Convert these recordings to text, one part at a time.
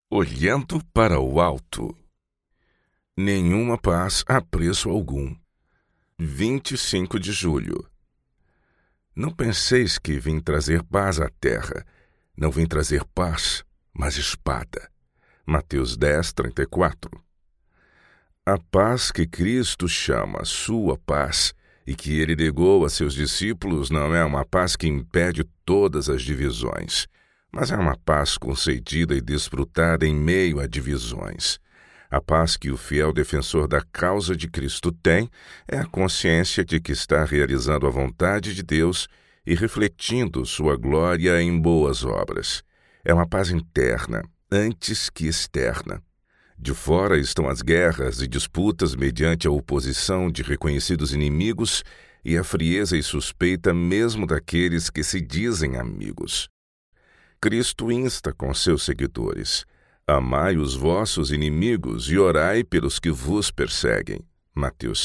Olhando para o alto. Nenhuma paz a preço algum. 25 de julho. Não penseis que vim trazer paz à terra. Não vim trazer paz, mas espada. Mateus 10:34. A paz que Cristo chama sua paz e que ele negou a seus discípulos não é uma paz que impede todas as divisões, mas é uma paz concedida e desfrutada em meio a divisões. A paz que o fiel defensor da causa de Cristo tem é a consciência de que está realizando a vontade de Deus e refletindo sua glória em boas obras. É uma paz interna, antes que externa. De fora estão as guerras e disputas mediante a oposição de reconhecidos inimigos e a frieza e suspeita mesmo daqueles que se dizem amigos. Cristo insta com seus seguidores: amai os vossos inimigos e orai pelos que vos perseguem. Mateus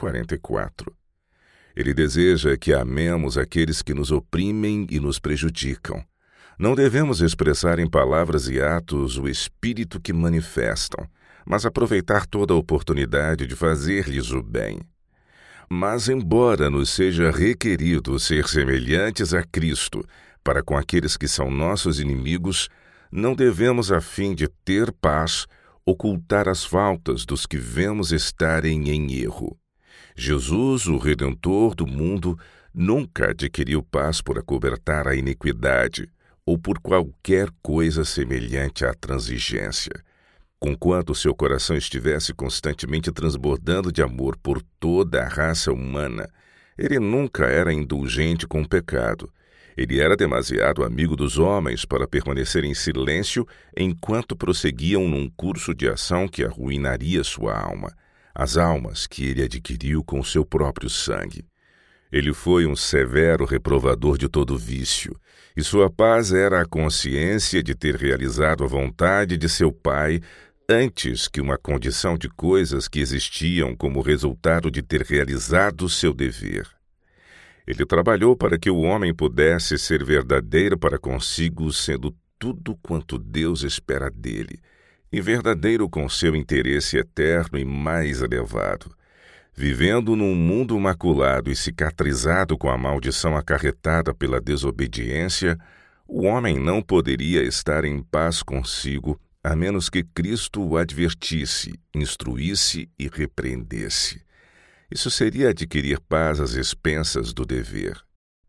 5:44. Ele deseja que amemos aqueles que nos oprimem e nos prejudicam. Não devemos expressar em palavras e atos o espírito que manifestam, mas aproveitar toda a oportunidade de fazer-lhes o bem. Mas, embora nos seja requerido ser semelhantes a Cristo para com aqueles que são nossos inimigos, não devemos, a fim de ter paz, ocultar as faltas dos que vemos estarem em erro. Jesus, o Redentor do mundo, nunca adquiriu paz por acobertar a iniquidade ou por qualquer coisa semelhante à transigência. Conquanto seu coração estivesse constantemente transbordando de amor por toda a raça humana, ele nunca era indulgente com o pecado. Ele era demasiado amigo dos homens para permanecer em silêncio enquanto prosseguiam num curso de ação que arruinaria sua alma, as almas que ele adquiriu com seu próprio sangue. Ele foi um severo reprovador de todo vício, e sua paz era a consciência de ter realizado a vontade de seu Pai antes que uma condição de coisas que existiam como resultado de ter realizado seu dever. Ele trabalhou para que o homem pudesse ser verdadeiro para consigo, sendo tudo quanto Deus espera dele, e verdadeiro com seu interesse eterno e mais elevado. Vivendo num mundo maculado e cicatrizado com a maldição acarretada pela desobediência, o homem não poderia estar em paz consigo, a menos que Cristo o advertisse, instruísse e repreendesse. Isso seria adquirir paz às expensas do dever.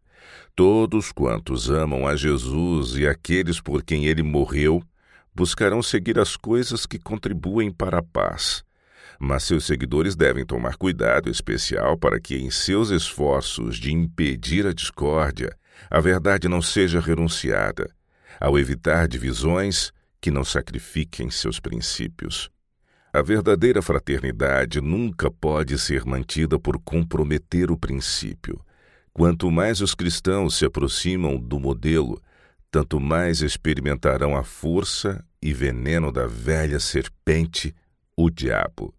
Todos quantos amam a Jesus e aqueles por quem ele morreu, buscarão seguir as coisas que contribuem para a paz. Mas seus seguidores devem tomar cuidado especial para que, em seus esforços de impedir a discórdia, a verdade não seja renunciada, ao evitar divisões que não sacrifiquem seus princípios. A verdadeira fraternidade nunca pode ser mantida por comprometer o princípio. Quanto mais os cristãos se aproximam do modelo, tanto mais experimentarão a força e veneno da velha serpente, o diabo.